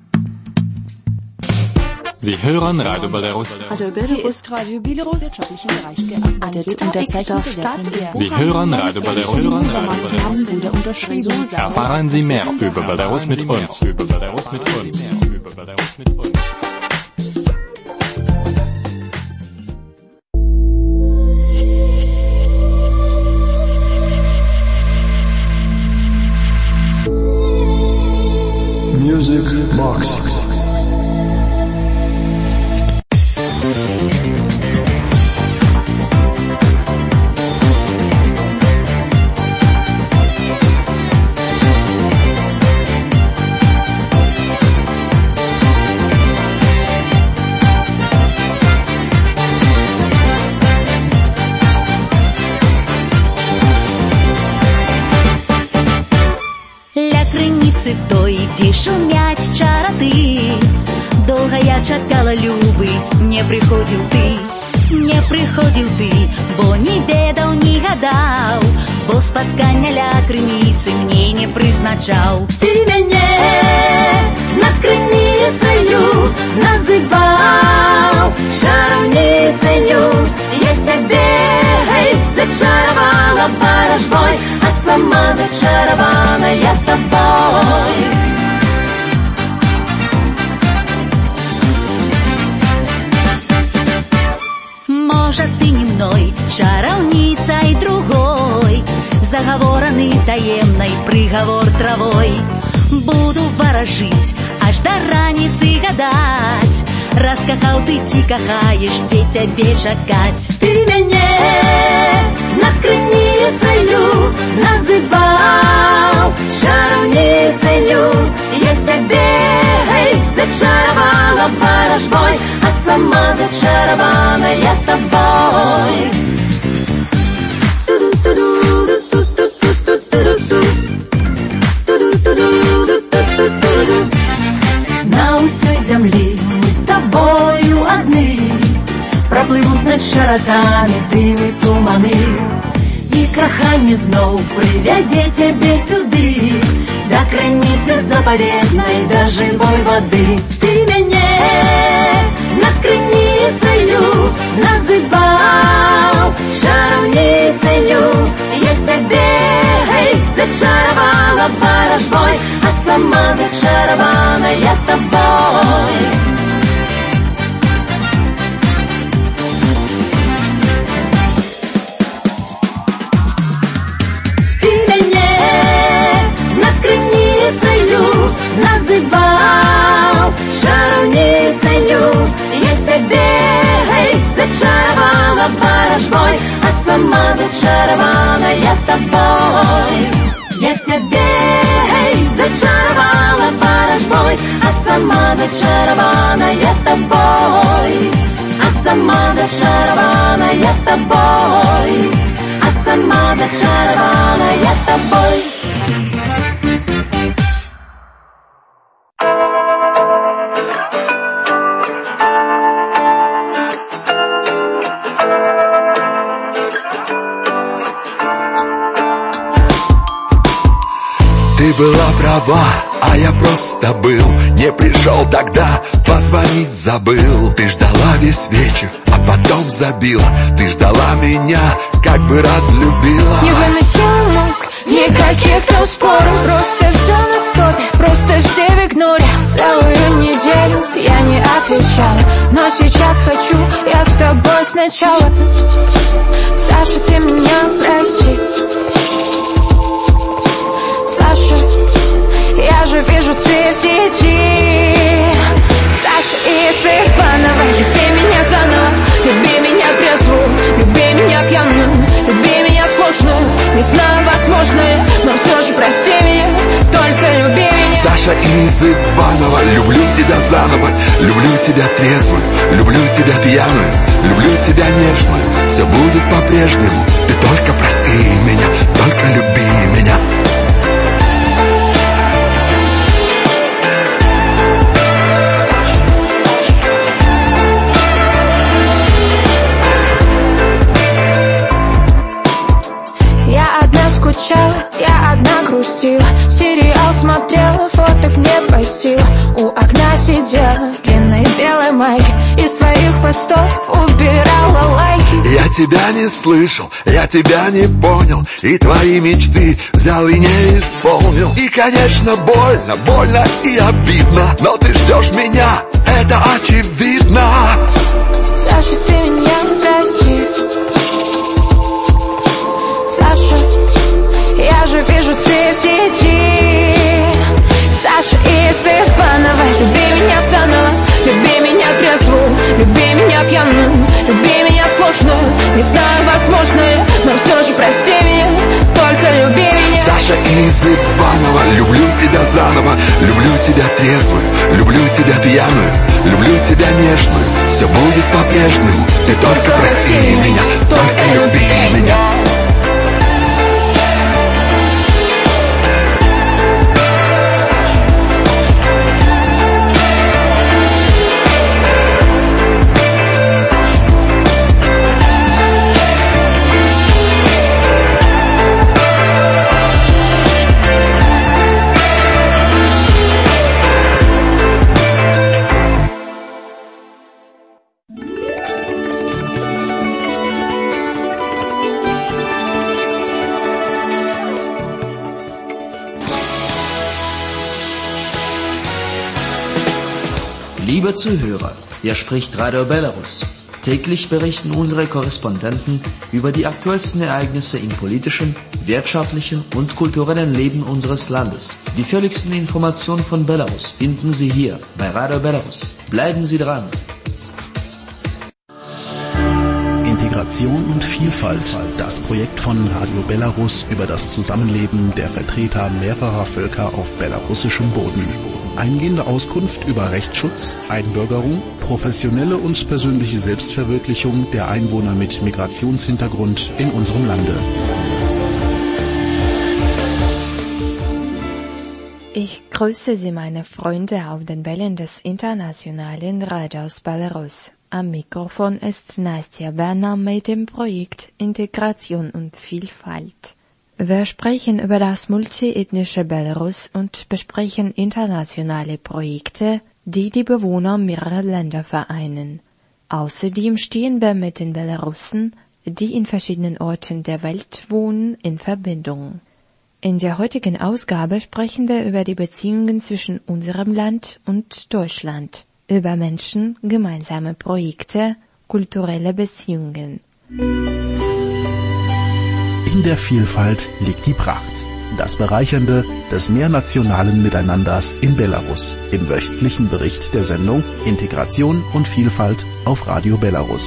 Sie hören Radio Belarus. Hier ist Radio Belarus wirtschaftlichen Bereich gearbeitet. Unterzeichner Stadt. Sie hören Radio Belarus. Maßnahmen wurde unterschrieben. Erfahren Sie mehr über Belarus mit uns. Music Box. Той, де шумять чароти, довго я чекала, любий, не приходив ти, бо ні ведав, ні гадав, бо спаткання ля криниці мне не призначав. Ти мене над криницею чарівницею називав, чарівницею. Я тебе, гей, зачаровала ворожбой, а сама зачарована я тобой. Может, ты не мной, чаровницей другой, заговоренный таемной приговор травой. Буду ворожить, аж до раницы гадать. Раскахал ты, ти кахаешь, те тебе чакать. Ты меня над крыницею называл, чаровницею. Я тебе, эй, зачаровала ворожбой, а сама зачарована я тобой. На усей земле мы с тобою одни, проплывут над широтами дым и туманы, и кохание знов приведе тебе сюды, до границы заповедной, до живой воды. Ты меня над границею называл, чаровницею. Я тебе, эй, зачаровала ворожбой, а сама зачарована я тобой. Ты меня над границею называл, чаровницею. Я тебе, эй, зачаровала ворожбой, а сама зачарована я тобой. Я тебе, эй, зачаровала ворожбой, а сама зачарована я тобой. А сама зачарована я тобой. А сама зачарована я тобой. Ты была права, а я просто был, не пришел тогда, позвонить забыл. Ты ждала весь вечер, а потом забила. Ты ждала меня, как бы разлюбила. Не выносил мозг никаких там споров, просто все на стопе, просто все в игноре. Целую неделю я не отвечала, но сейчас хочу я с тобой сначала. Саша, ты меня прости. Саша, я же вижу, ты в сети. Саша из Иванова, люби меня заново, люби меня трезвую, люби меня пьяную, люби меня сложную. Не знаю, возможно ли, но все же прости меня, только люби меня. Саша из Иванова, люблю тебя заново, люблю тебя трезвую, люблю тебя пьяную, люблю тебя нежную. Все будет по-прежнему, ты только прости меня, только люби меня. Я одна грустила, сериал смотрела, фоток не постила. У окна сидела в длинной белой майке, из твоих постов убирала лайки. Я тебя не слышал, я тебя не понял, и твои мечты взял и не исполнил. И, конечно, больно, больно и обидно, но ты ждешь меня, это очевидно. Саша, ты меня прости. Саша, я же вижу, ты в сети. Саша из Иванова, люби меня заново, люби меня трезвую, люби меня пьяную, люби меня сложную. Не знаю, возможно ли, но все же прости меня, только люби меня. Саша из Иванова, люблю тебя заново, люблю тебя трезвую, люблю тебя пьяную, люблю тебя нежную. Все будет по-прежнему, ты только прости меня, только люби меня. Liebe Zuhörer, hier spricht Radio Belarus. Täglich berichten unsere Korrespondenten über die aktuellsten Ereignisse im politischen, wirtschaftlichen und kulturellen Leben unseres Landes. Die völligsten Informationen von Belarus finden Sie hier bei Radio Belarus. Bleiben Sie dran! Integration und Vielfalt, das Projekt von Radio Belarus über das Zusammenleben der Vertreter mehrerer Völker auf belarussischem Boden. Eingehende Auskunft über Rechtsschutz, Einbürgerung, professionelle und persönliche Selbstverwirklichung der Einwohner mit Migrationshintergrund in unserem Lande. Ich grüße Sie, meine Freunde, auf den Wellen des internationalen Radios Belarus. Am Mikrofon ist Nastja Berner mit dem Projekt Integration und Vielfalt. Wir sprechen über das multiethnische Belarus und besprechen internationale Projekte, die die Bewohner mehrerer Länder vereinen. Außerdem stehen wir mit den Belarussen, die in verschiedenen Orten der Welt wohnen, in Verbindung. In der heutigen Ausgabe sprechen wir über die Beziehungen zwischen unserem Land und Deutschland, über Menschen, gemeinsame Projekte, kulturelle Beziehungen. In der Vielfalt liegt die Pracht. Das Bereichernde des mehrnationalen Miteinanders in Belarus im wöchentlichen Bericht der Sendung Integration und Vielfalt auf Radio Belarus.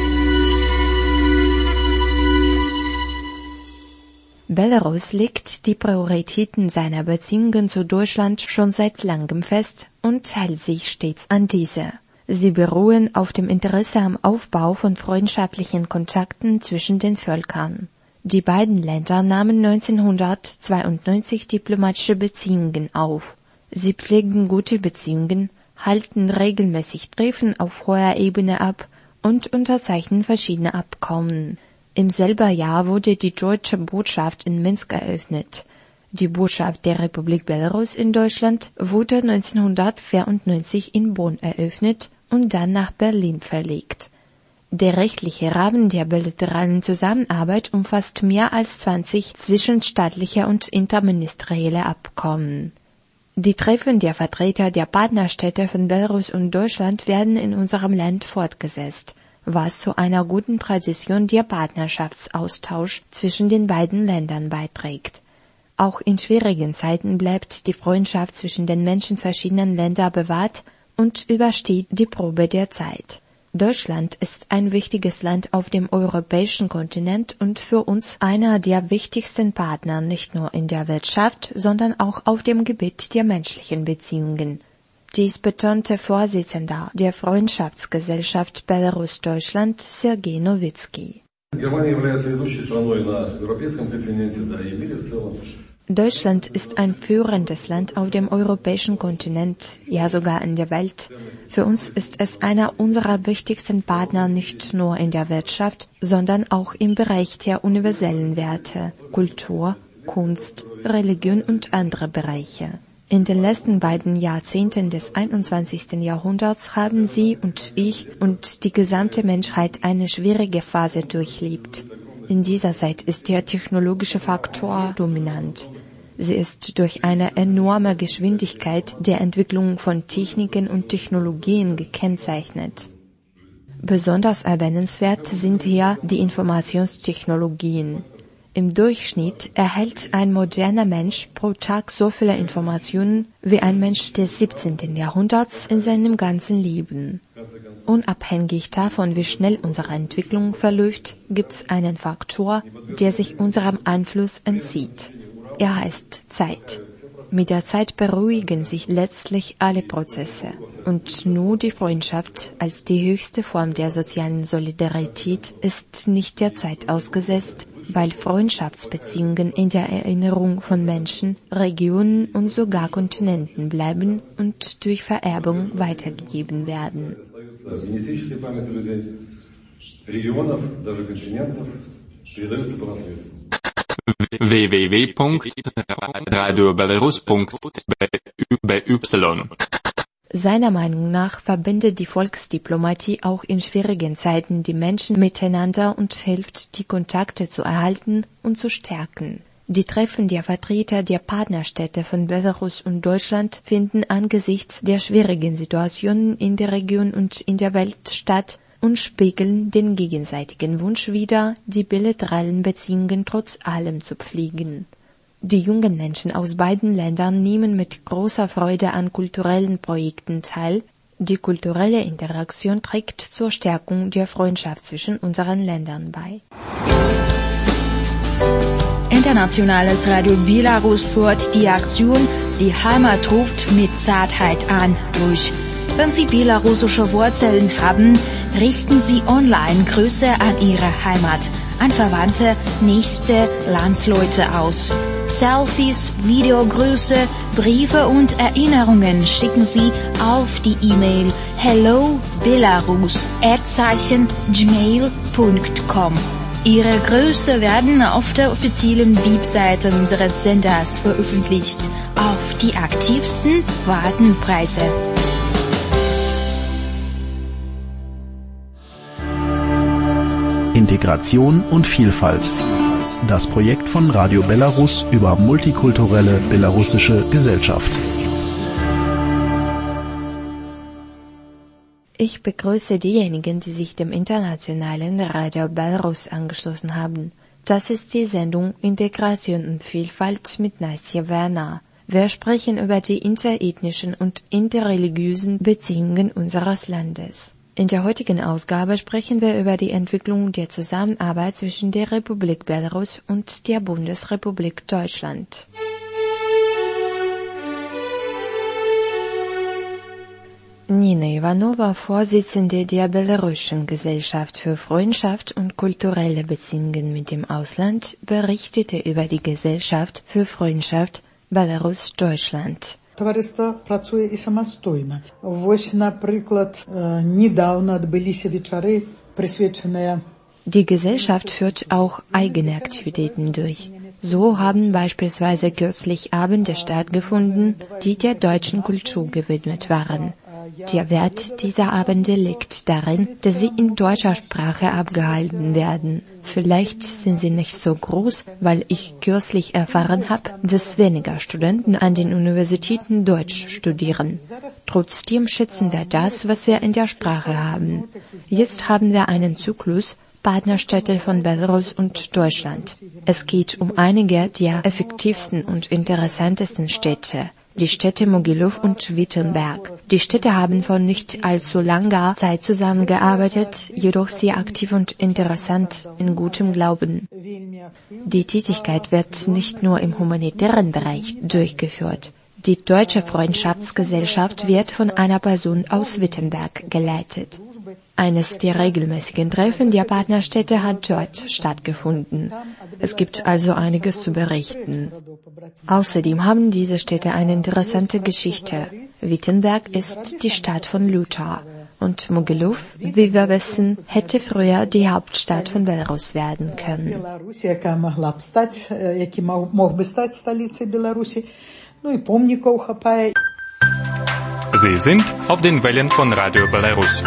Belarus legt die Prioritäten seiner Beziehungen zu Deutschland schon seit langem fest und hält sich stets an diese. Sie beruhen auf dem Interesse am Aufbau von freundschaftlichen Kontakten zwischen den Völkern. Die beiden Länder nahmen 1992 diplomatische Beziehungen auf. Sie pflegten gute Beziehungen, halten regelmäßig Treffen auf hoher Ebene ab und unterzeichnen verschiedene Abkommen. Im selben Jahr wurde die deutsche Botschaft in Minsk eröffnet. Die Botschaft der Republik Belarus in Deutschland wurde 1994 in Bonn eröffnet und dann nach Berlin verlegt. Der rechtliche Rahmen der bilateralen Zusammenarbeit umfasst mehr als 20 zwischenstaatliche und interministerielle Abkommen. Die Treffen der Vertreter der Partnerstädte von Belarus und Deutschland werden in unserem Land fortgesetzt, was zu einer guten Tradition der Partnerschaftsaustausch zwischen den beiden Ländern beiträgt. Auch in schwierigen Zeiten bleibt die Freundschaft zwischen den Menschen verschiedener Länder bewahrt und übersteht die Probe der Zeit. Deutschland ist ein wichtiges Land auf dem europäischen Kontinent und für uns einer der wichtigsten Partner nicht nur in der Wirtschaft, sondern auch auf dem Gebiet der menschlichen Beziehungen. Dies betonte Vorsitzender der Freundschaftsgesellschaft Belarus-Deutschland Sergei Nowitzki. Deutschland ist ein führendes Land auf dem europäischen Kontinent, ja sogar in der Welt. Für uns ist es einer unserer wichtigsten Partner nicht nur in der Wirtschaft, sondern auch im Bereich der universellen Werte, Kultur, Kunst, Religion und andere Bereiche. In den letzten beiden Jahrzehnten des 21. Jahrhunderts haben Sie und ich und die gesamte Menschheit eine schwierige Phase durchlebt. In dieser Zeit ist der technologische Faktor dominant. Sie ist durch eine enorme Geschwindigkeit der Entwicklung von Techniken und Technologien gekennzeichnet. Besonders erwähnenswert sind hier die Informationstechnologien. Im Durchschnitt erhält ein moderner Mensch pro Tag so viele Informationen wie ein Mensch des 17. Jahrhunderts in seinem ganzen Leben. Unabhängig davon, wie schnell unsere Entwicklung verläuft, gibt es einen Faktor, der sich unserem Einfluss entzieht. Er heißt Zeit. Mit der Zeit beruhigen sich letztlich alle Prozesse. Und nur die Freundschaft als die höchste Form der sozialen Solidarität ist nicht der Zeit ausgesetzt, weil Freundschaftsbeziehungen in der Erinnerung von Menschen, Regionen und sogar Kontinenten bleiben und durch Vererbung weitergegeben werden. www.radiobelarus.by. Seiner Meinung nach verbindet die Volksdiplomatie auch in schwierigen Zeiten die Menschen miteinander und hilft, die Kontakte zu erhalten und zu stärken. Die Treffen der Vertreter der Partnerstädte von Belarus und Deutschland finden angesichts der schwierigen Situationen in der Region und in der Welt statt und spiegeln den gegenseitigen Wunsch wider, die bilateralen Beziehungen trotz allem zu pflegen. Die jungen Menschen aus beiden Ländern nehmen mit großer Freude an kulturellen Projekten teil. Die kulturelle Interaktion trägt zur Stärkung der Freundschaft zwischen unseren Ländern bei. Internationales Radio Belarus führt die Aktion Die Heimat ruft mit Zartheit an durch. Wenn Sie belarussische Wurzeln haben, richten Sie online Grüße an Ihre Heimat, an Verwandte, nächste Landsleute aus. Selfies, Videogrüße, Briefe und Erinnerungen schicken Sie auf die E-Mail hellobelarus@gmail.com. Ihre Grüße werden auf der offiziellen Webseite unseres Senders veröffentlicht. Auf die aktivsten warten Preise. Integration und Vielfalt. Das Projekt von Radio Belarus über multikulturelle belarussische Gesellschaft. Ich begrüße diejenigen, die sich dem internationalen Radio Belarus angeschlossen haben. Das ist die Sendung Integration und Vielfalt mit Nastja Werner. Wir sprechen über die interethnischen und interreligiösen Beziehungen unseres Landes. In der heutigen Ausgabe sprechen wir über die Entwicklung der Zusammenarbeit zwischen der Republik Belarus und der Bundesrepublik Deutschland. Nina Ivanova, Vorsitzende der Belarussischen Gesellschaft für Freundschaft und kulturelle Beziehungen mit dem Ausland, berichtete über die Gesellschaft für Freundschaft Belarus-Deutschland. Товариство працює і самостійно. Ось, наприклад, недавно відбулися вечори, присвячені. Die Gesellschaft führt auch eigene Aktivitäten durch. So haben beispielsweise kürzlich Abende stattgefunden, die der deutschen Kultur gewidmet waren. Der Wert dieser Abende liegt darin, dass sie in deutscher Sprache abgehalten werden. Vielleicht sind sie nicht so groß, weil ich kürzlich erfahren habe, dass weniger Studenten an den Universitäten Deutsch studieren. Trotzdem schätzen wir das, was wir in der Sprache haben. Jetzt haben wir einen Zyklus Partnerstädte von Belarus und Deutschland. Es geht um einige der effektivsten und interessantesten Städte. Die Städte Mogilów und Wittenberg. Die Städte haben vor nicht allzu langer Zeit zusammengearbeitet, jedoch sehr aktiv und interessant, in gutem Glauben. Die Tätigkeit wird nicht nur im humanitären Bereich durchgeführt. Die Deutsche Freundschaftsgesellschaft wird von einer Person aus Wittenberg geleitet. Eines der regelmäßigen Treffen der Partnerstädte hat dort stattgefunden. Es gibt also einiges zu berichten. Außerdem haben diese Städte eine interessante Geschichte. Wittenberg ist die Stadt von Luther. Und Mogilów, wie wir wissen, hätte früher die Hauptstadt von Belarus werden können. Sie sind auf den Wellen von Radio Belarus.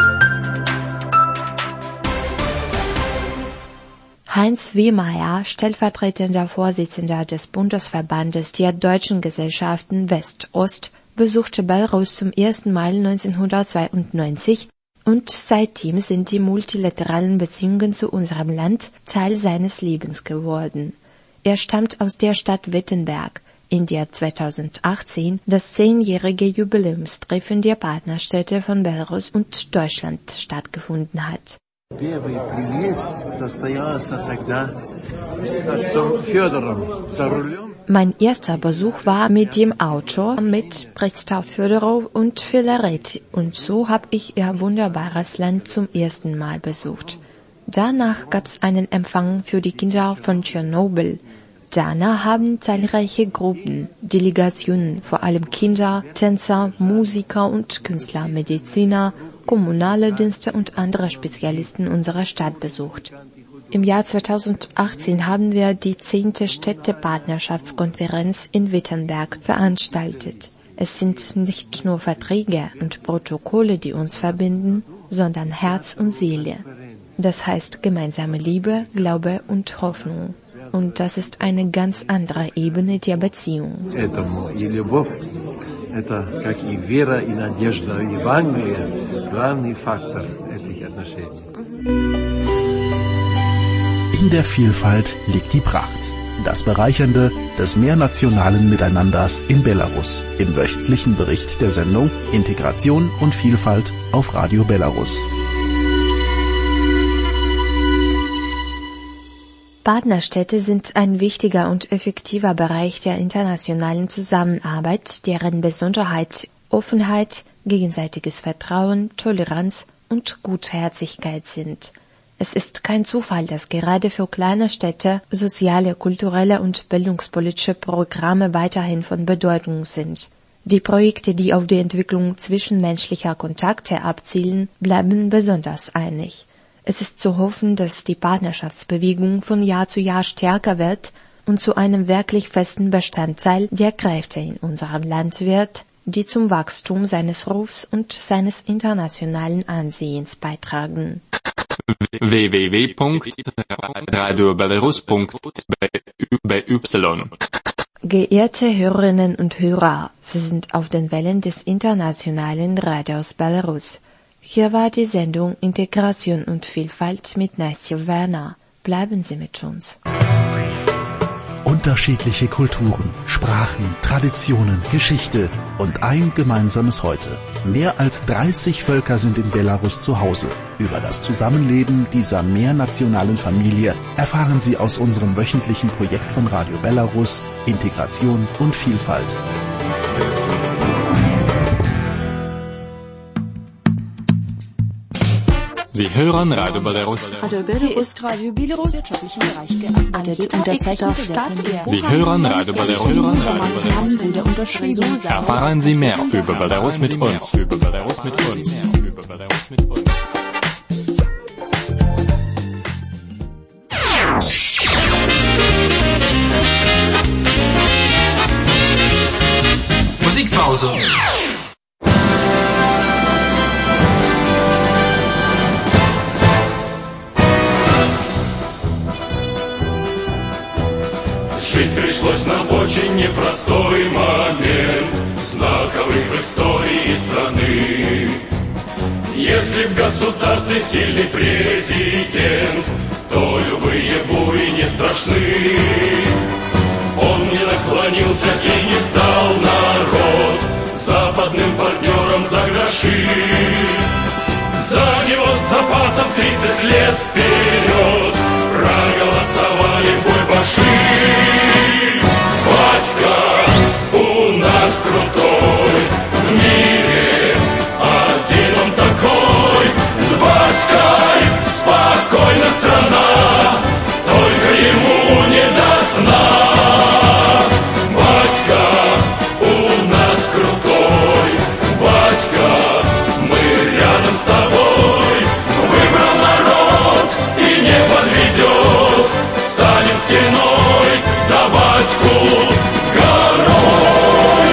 Heinz Wehmeier, stellvertretender Vorsitzender des Bundesverbandes der Deutschen Gesellschaften West-Ost, besuchte Belarus zum ersten Mal 1992 und seitdem sind die multilateralen Beziehungen zu unserem Land Teil seines Lebens geworden. Er stammt aus der Stadt Wittenberg, in der 2018 das 10-jährige Jubiläumstreffen der Partnerstädte von Belarus und Deutschland stattgefunden hat. Первый приезд состоялся тогда с отцом Федором за рулем. Mein erster Besuch war mit dem Auto, mit Priester Fjodorow und Filaret, und so habe ich ihr wunderbares Land zum ersten Mal besucht. Danach gab's einen Empfang für die Kinder von Tschernobyl. Danach haben zahlreiche Gruppen, Delegationen, vor allem Kinder, Tänzer, Musiker und Künstler, Mediziner, kommunale Dienste und andere Spezialisten unserer Stadt besucht. Im Jahr 2018 haben wir die 10. Städtepartnerschaftskonferenz in Wittenberg veranstaltet. Es sind nicht nur Verträge und Protokolle, die uns verbinden, sondern Herz und Seele. Das heißt gemeinsame Liebe, Glaube und Hoffnung. Und das ist eine ganz andere Ebene der Beziehung. Это, как и вера, и надежда, Евангелие, главный фактор этих отношений. In der Vielfalt liegt die Pracht. Das Bereichernde des mehrnationalen Miteinanders in Belarus im wöchentlichen Bericht der Sendung Integration und Vielfalt auf Radio Belarus. Partnerstädte sind ein wichtiger und effektiver Bereich der internationalen Zusammenarbeit, deren Besonderheit Offenheit, gegenseitiges Vertrauen, Toleranz und Gutherzigkeit sind. Es ist kein Zufall, dass gerade für kleine Städte soziale, kulturelle und bildungspolitische Programme weiterhin von Bedeutung sind. Die Projekte, die auf die Entwicklung zwischenmenschlicher Kontakte abzielen, bleiben besonders einig. Es ist zu hoffen, dass die Partnerschaftsbewegung von Jahr zu Jahr stärker wird und zu einem wirklich festen Bestandteil der Kräfte in unserem Land wird, die zum Wachstum seines Rufs und seines internationalen Ansehens beitragen. www.radiobelarus.by. Geehrte Hörerinnen und Hörer, Sie sind auf den Wellen des internationalen Radios Belarus. Hier war die Sendung Integration und Vielfalt mit Nastja Werner. Bleiben Sie mit uns. Unterschiedliche Kulturen, Sprachen, Traditionen, Geschichte und ein gemeinsames Heute. Mehr als 30 Völker sind in Belarus zu Hause. Über das Zusammenleben dieser mehrnationalen Familie erfahren Sie aus unserem wöchentlichen Projekt von Radio Belarus Integration und Vielfalt. Sie hören Radio Belarus. Radio Belarus ist Radio Belarus wirtschaftlichen Bereich gearbeitet und derzeit auch Stadt. Sie hören Radio Belarus. Maßnahmen wurde unterschrieben. Erfahren Sie mehr über Belarus mit uns. Musikpause. Жить пришлось нам очень непростой момент, знаковый в истории страны. Если в государстве сильный президент, то любые бури не страшны. Он не наклонился и не сдал народ западным партнерам за гроши. За него с запасов 30 лет вперед проголосовали бульбаши. Батька у нас крутой, в мире один он такой. С батькой спокойна страна, только ему не до сна. Батька у нас крутой, батька, мы рядом с тобой. Выбрал народ и не подведет, станем стеной за батьку горой.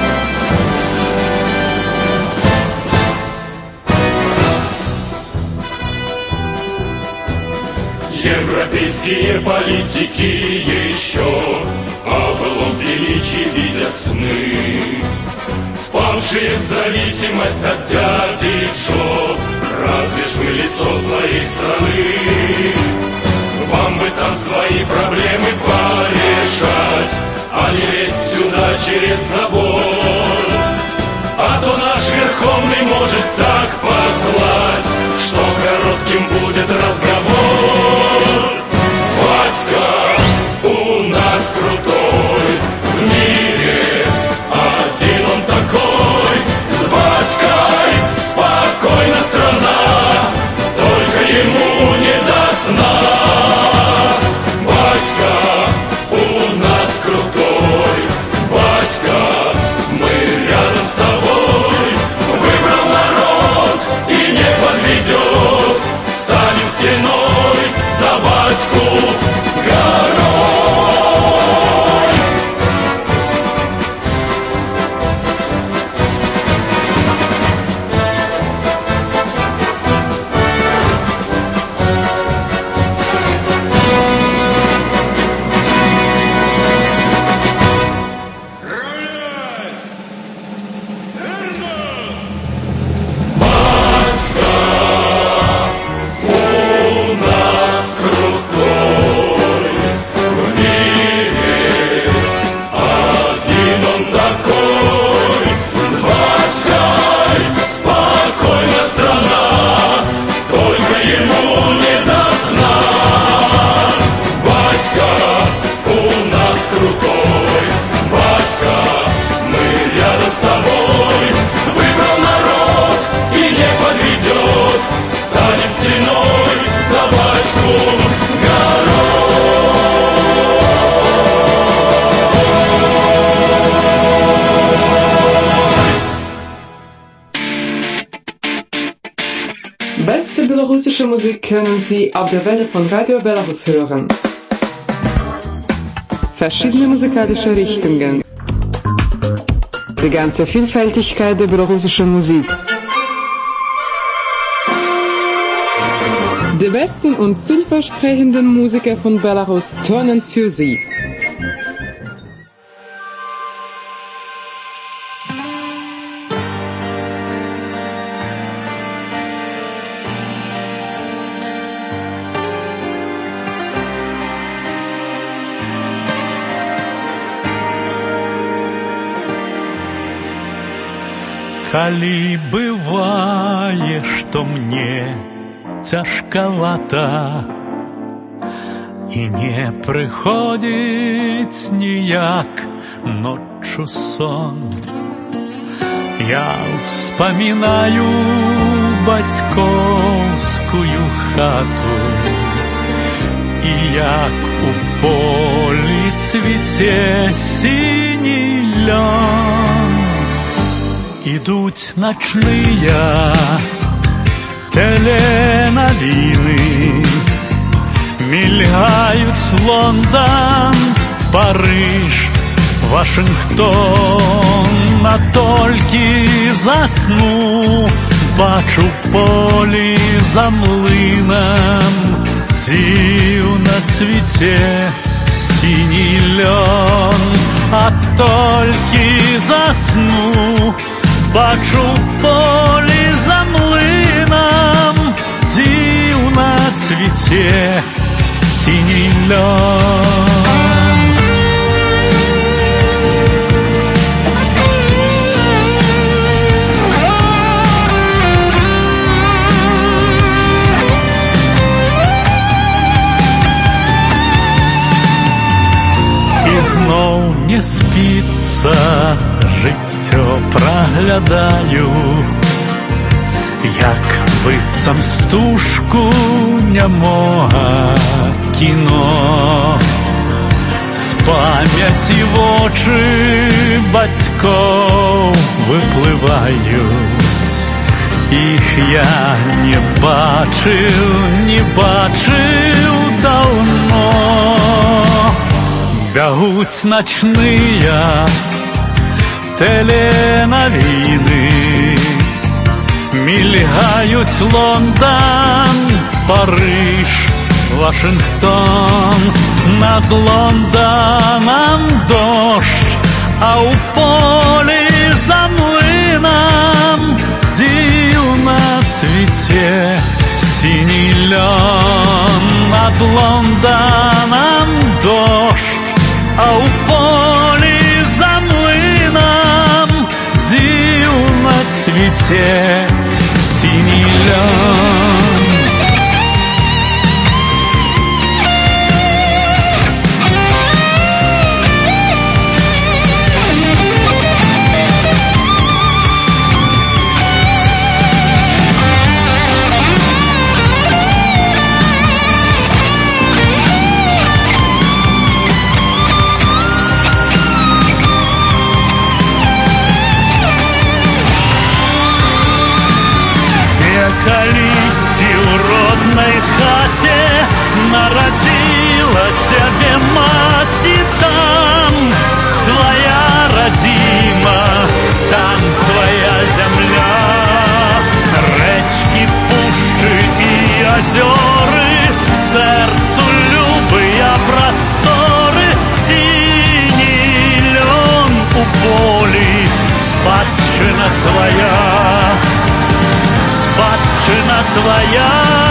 Европейские политики еще о былом величии видят сны. Впавшие в зависимость от дяди Джо, разве ж мы лицо своей страны? Вам бы там свои проблемы порешать, а не лезть сюда через забор. А то наш Верховный может так послать, что коротким будет разговор. Батька у нас крутой, в мире один он такой. С батькой спокойна страна, только ему не до сна. Батька у нас крутой, батька, мы рядом с тобой. Выбрал народ и не подведет, станем стеной belarussische Musik können Sie auf der Welle von Radio Belarus hören. Verschiedene musikalische Richtungen. Die ganze Vielfältigkeit der belarussischen Musik. Die besten und vielversprechenden Musiker von Belarus turnen für Sie. Калі бывае, што мне цяжкавата і не прыходзіць ніяк ноччу сон, я ўспамінаю бацькоўскую хату і як у полі цвіце сіні лён. Ідуць начныя теленавіны, мільгаюць Лондан, Париж, Вашингтон, а толькі засну, бачу полі за млынам, дзіўна цвіце сіні лён, а толькі засну, бачу полі за млынам, дзіўна цвіце сіні лён. І зноў не спіцца, жыццё праглядаю, як быццам стужку нямога кіно. З памяці вочы бацькоў выплываюць, іх я не бачыў даўно. Бягуць начныя теленавіны, мільгаюць Лондан, Париж, Вашингтон, над Лонданам дождь, а у полі за млынам дзіўна цвіце сіні лён. Над Лонданам дождь, а у полі за млынам дзіўна цвіце сіні лён. Калісьці ў роднай хаце нарадзіла цябе маці, там твая радзіма, там твая зямля. Рэчкі, пушчы і азёры, сэрцу любыя прасторы, сіні лён у полі, спадчына твая. Спадчына твоя,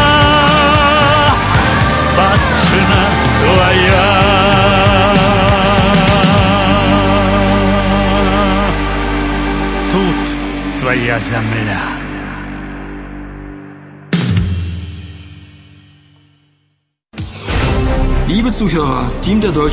спадчына твоя. Тут твоя земля. Liebe Zuhörer, Team der Deutschen